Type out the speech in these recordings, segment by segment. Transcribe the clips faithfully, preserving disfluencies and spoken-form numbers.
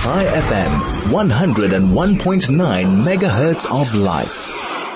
Chai F M, one oh one point nine megahertz of life.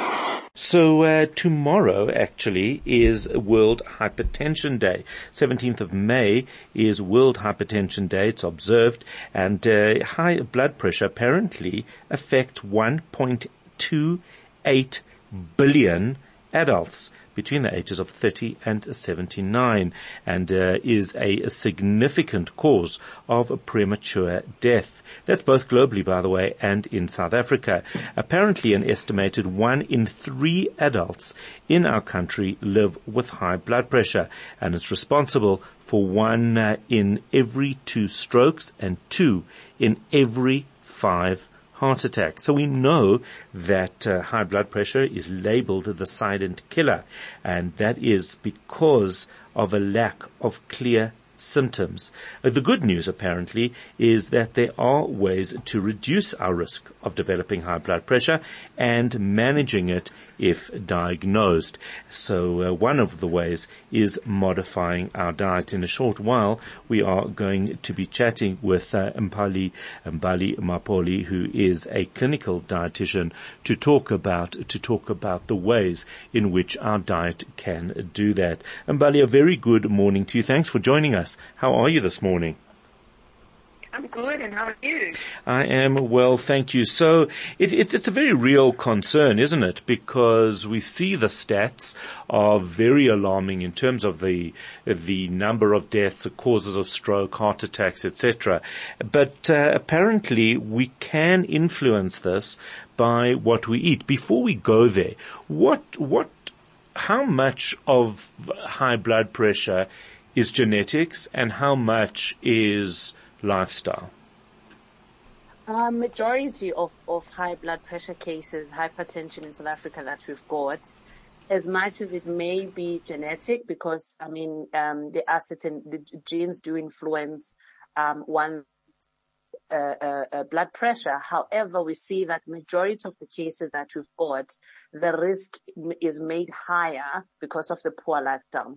So uh, tomorrow actually is World Hypertension Day. seventeenth of May is World Hypertension Day. It's observed, and uh, high blood pressure apparently affects one point two eight billion adults between the ages of thirty and seventy-nine, and uh, is a, a significant cause of a premature death. That's both globally, by the way, and in South Africa. Apparently, an estimated one in three adults in our country live with high blood pressure, and it's responsible for one uh, in every two strokes and two in every five heart attack. So we know that uh, high blood pressure is labeled the silent killer, and that is because of a lack of clear symptoms. Uh, the good news apparently is that there are ways to reduce our risk of developing high blood pressure and managing it if diagnosed. So uh, one of the ways is modifying our diet. In a short while, we are going to be chatting with uh, Mpali Mbali Mapoli, who is a clinical dietitian, to talk about to talk about the ways in which our diet can do that. Mbali, a very good morning to you. Thanks for joining us. How are you this morning? I'm good, and how are you? I am well, thank you. So it, it, it's a very real concern, isn't it? Because we see the stats are very alarming in terms of the the number of deaths, the causes of stroke, heart attacks, et cetera. But uh, apparently we can influence this by what we eat. Before we go there, what what how much of high blood pressure is genetics and how much is lifestyle? Uh, majority of, of high blood pressure cases, hypertension in South Africa that we've got, as much as it may be genetic, because, I mean, um, there are certain, the genes do influence, um, one, uh, uh, uh, blood pressure. However, we see that majority of the cases that we've got, the risk is made higher because of the poor lifestyle.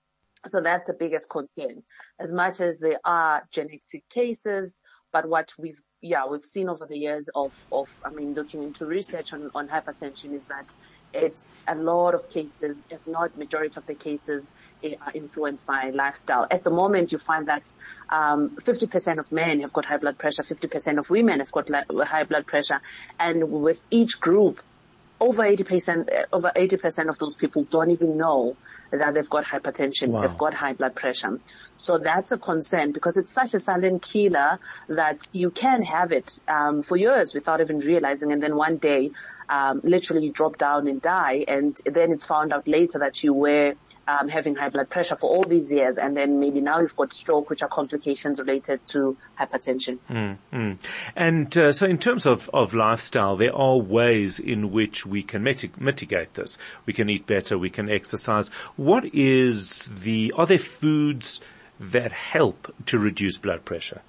So that's the biggest concern. As much as there are genetic cases, but what we've, yeah, we've seen over the years of, of, I mean, looking into research on, on hypertension is that it's a lot of cases, if not majority of the cases, are influenced by lifestyle. At the moment, you find that, um, fifty percent of men have got high blood pressure, fifty percent of women have got high blood pressure. And with each group, over eighty percent, over eighty percent of those people don't even know that they've got hypertension, wow. They've got high blood pressure. So that's a concern because it's such a silent killer that you can have it, um, for years without even realizing. And then one day, um, literally you drop down and die. And then it's found out later that you were, um, having high blood pressure for all these years. And then maybe now you've got stroke, which are complications related to hypertension. Mm, mm. And, uh, so in terms of, of lifestyle, there are ways in which we can mitig- mitigate this. We can eat better. We can exercise. What is the, are there foods that help to reduce blood pressure?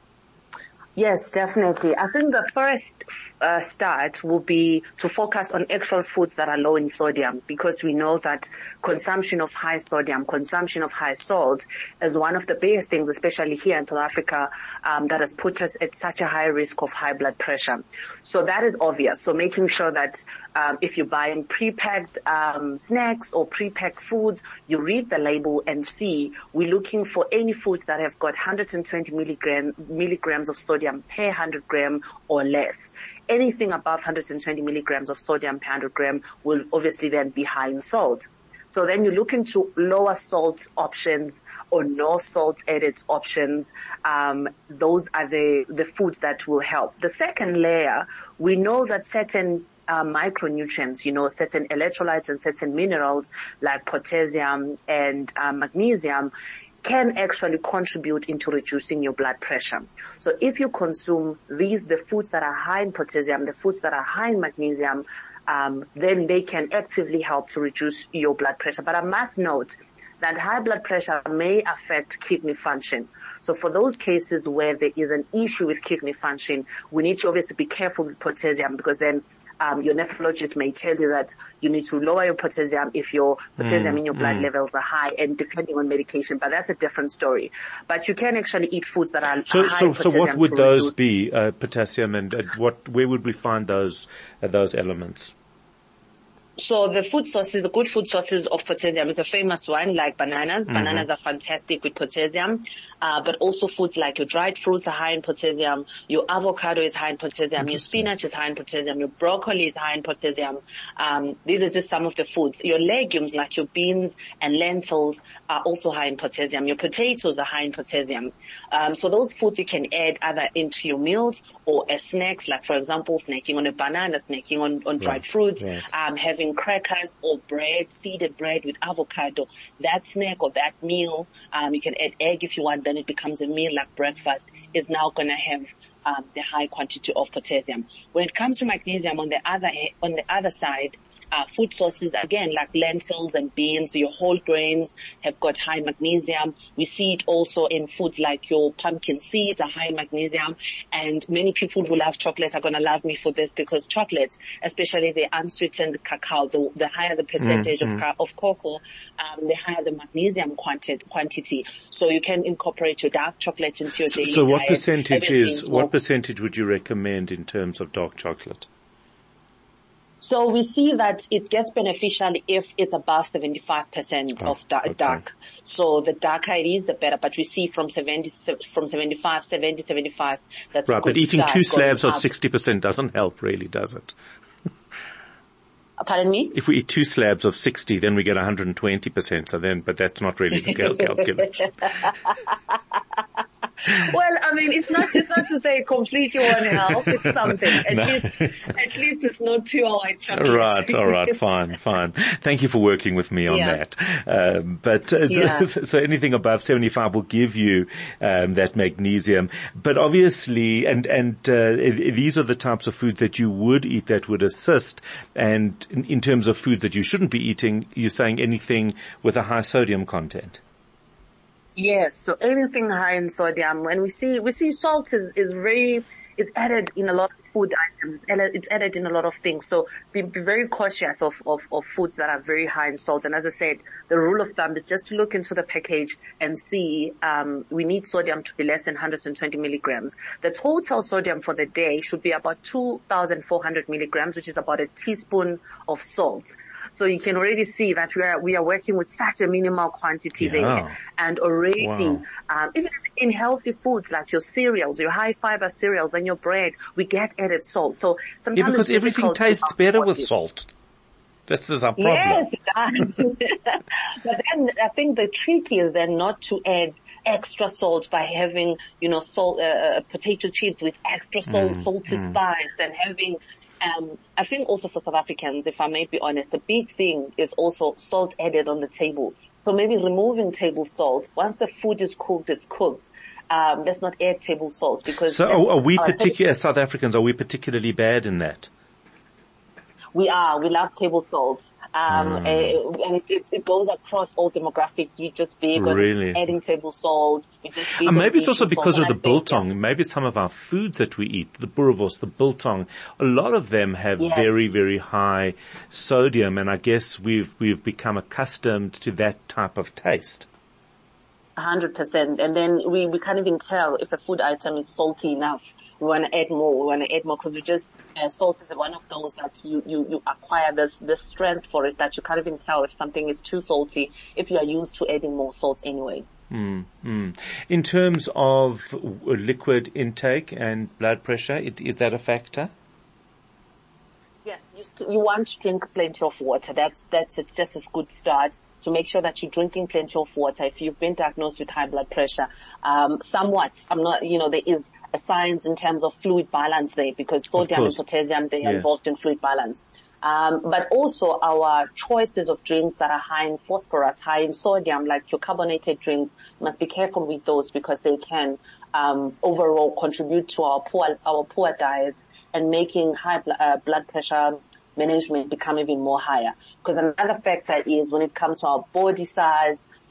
Yes, definitely. I think the first uh, start will be to focus on actual foods that are low in sodium, because we know that consumption of high sodium, consumption of high salt is one of the biggest things, especially here in South Africa, um, that has put us at such a high risk of high blood pressure. So that is obvious. So making sure that um, if you're buying pre-packed um, snacks or pre-packed foods, you read the label and see we're looking for any foods that have got one hundred twenty milligram, milligrams of sodium per one hundred gram or less. Anything above one hundred twenty milligrams of sodium per one hundred gram will obviously then be high in salt. So then you look into lower salt options or no salt added options. Um, those are the, the foods that will help. The second layer, we know that certain uh, micronutrients, you know, certain electrolytes and certain minerals like potassium and uh, magnesium can actually contribute into reducing your blood pressure. So if you consume these, the foods that are high in potassium, the foods that are high in magnesium, um, then they can actively help to reduce your blood pressure. But I must note that high blood pressure may affect kidney function. So for those cases where there is an issue with kidney function, we need to obviously be careful with potassium, because then Um, your nephrologist may tell you that you need to lower your potassium if your potassium mm, in your blood mm. levels are high, and depending on medication, but that's a different story. But you can actually eat foods that are, so, are high so, in potassium. So what would those reduce. be, uh, potassium, and uh, what, where would we find those, uh, those elements? So the food sources, the good food sources of potassium is a famous one, like bananas. Mm-hmm. Bananas are fantastic with potassium, uh, but also foods like your dried fruits are high in potassium, your avocado is high in potassium, your spinach is high in potassium, your broccoli is high in potassium. Um, these are just some of the foods. Your legumes like your beans and lentils are also high in potassium. Your potatoes are high in potassium. Um, so those foods you can add either into your meals or as snacks, like for example, snacking on a banana, snacking on, on dried right. fruits, right. um, having crackers or bread, seeded bread with avocado. That snack or that meal, um, you can add egg if you want, then it becomes a meal like breakfast, is now going to have um, the high quantity of potassium. When it comes to magnesium, on the other on the other side, Uh, food sources, again, like lentils and beans, your whole grains have got high magnesium. We see it also in foods like your pumpkin seeds are high in magnesium. And many people who love chocolate are going to love me for this, because chocolates, especially the unsweetened cacao, the, the higher the percentage mm, of, mm. of cocoa, um, the higher the magnesium quanti- quantity. So you can incorporate your dark chocolate into your so, daily so what diet. percentage is, what percentage would you recommend in terms of dark chocolate? So we see that it gets beneficial if it's above seventy-five percent oh, of dark, okay. dark. So the darker it is, the better. But we see from seventy, from seventy-five, seventy, seventy-five, that's right, a good but eating two slabs of up. sixty percent doesn't help really, does it? Pardon me? If we eat two slabs of sixty, then we get one hundred twenty percent. So then, but that's not really the calculation. Well, I mean, it's not, it's not to say it completely won't help. It's something. At no. least, at least it's not pure white chocolate. Right, alright, fine, fine. Thank you for working with me on yeah. that. Um, but, uh, yeah. so, so anything above seventy-five will give you, um, that magnesium. But obviously, and, and, uh, these are the types of foods that you would eat that would assist. And in, in terms of foods that you shouldn't be eating, you're saying anything with a high sodium content. Yes, so anything high in sodium. When we see, we see salt is, is very, it's added in a lot of food items. It's added in a lot of things. So be, be very cautious of, of, of foods that are very high in salt. And as I said, the rule of thumb is just to look into the package and see, um, we need sodium to be less than one hundred twenty milligrams. The total sodium for the day should be about two thousand four hundred milligrams, which is about a teaspoon of salt. So you can already see that we are, we are working with such a minimal quantity yeah. there. And already, wow. um, even in healthy foods like your cereals, your high fiber cereals and your bread, we get added salt. So sometimes yeah, because it's everything tastes better with salt. This is our problem. Yes, it does. But then I think the trick is then not to add extra salt by having, you know, salt, uh, potato chips with extra salt, mm, salted mm. spice, and having Um, I think also for South Africans, if I may be honest, the big thing is also salt added on the table. So maybe removing table salt. Once the food is cooked, it's cooked. Um, let's not add table salt because. So are, are we particular, as South Africans, are we particularly bad in that? We are. We love table salt. Um, mm. uh, and it, it goes across all demographics. We just big on really? adding table salt. We just big and maybe it's also salt. because and of I the biltong. Yeah. Maybe some of our foods that we eat, the boerewors, the biltong, a lot of them have yes. very, very high sodium. And I guess we've, we've become accustomed to that type of taste. A hundred percent. And then we, we can't even tell if a food item is salty enough. We want to add more. We want to add more because we just, uh, salt is one of those that you, you, you acquire this, this strength for it that you can't even tell if something is too salty if you are used to adding more salt anyway. Mm, mm. In terms of liquid intake and blood pressure, it, is that a factor? Yes, you, st- you want to drink plenty of water. That's, that's, it's just a good start to make sure that you're drinking plenty of water. If you've been diagnosed with high blood pressure, um, somewhat, I'm not, you know, there is a science in terms of fluid balance there because sodium and potassium, they are yes. involved in fluid balance. Um, but also our choices of drinks that are high in phosphorus, high in sodium, like your carbonated drinks, you must be careful with those because they can, um, overall contribute to our poor, our poor diets and making high bl- uh, blood pressure management become even more higher. Because another factor is when it comes to our body size,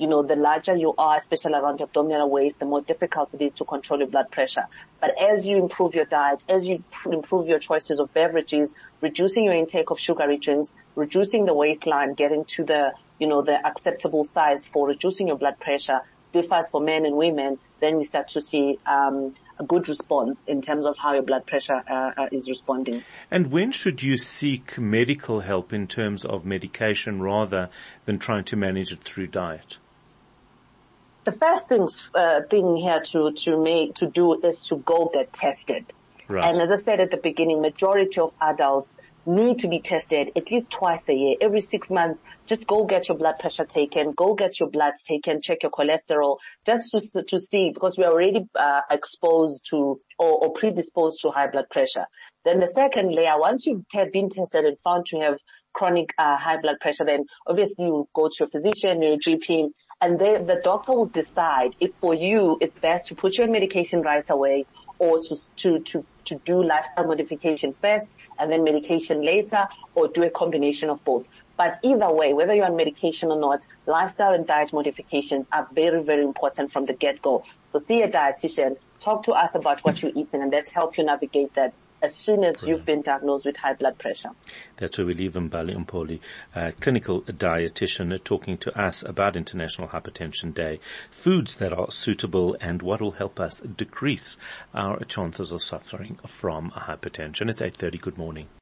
you know, the larger you are, especially around your abdominal waist, the more difficult it is to control your blood pressure. But as you improve your diet, as you improve your choices of beverages, reducing your intake of sugary drinks, reducing the waistline, getting to the, you know, the acceptable size for reducing your blood pressure, differs for men and women, then we start to see um, a good response in terms of how your blood pressure uh, uh, is responding. And when should you seek medical help in terms of medication rather than trying to manage it through diet? The first things, uh, thing here to, to make, to do is to go get tested. Right. And as I said at the beginning, majority of adults need to be tested at least twice a year. Every six months, just go get your blood pressure taken, go get your bloods taken, check your cholesterol, just to, to see, because we're already uh, exposed to or, or predisposed to high blood pressure. Then the second layer, once you've te- been tested and found to have chronic uh, high blood pressure, then obviously you go to your physician, your G P, and they, the doctor will decide if for you it's best to put you on medication right away or to, to, to, to do lifestyle modification first and then medication later, or do a combination of both. But either way, whether you're on medication or not, lifestyle and diet modifications are very, very important from the get-go. So see a dietitian, talk to us about what you're eating, and let's help you navigate that as soon as Brilliant. You've been diagnosed with high blood pressure. That's where we leave Mbali Mpoli, a clinical dietitian, talking to us about International Hypertension Day, foods that are suitable and what will help us decrease our chances of suffering from hypertension. It's eight thirty. Good morning.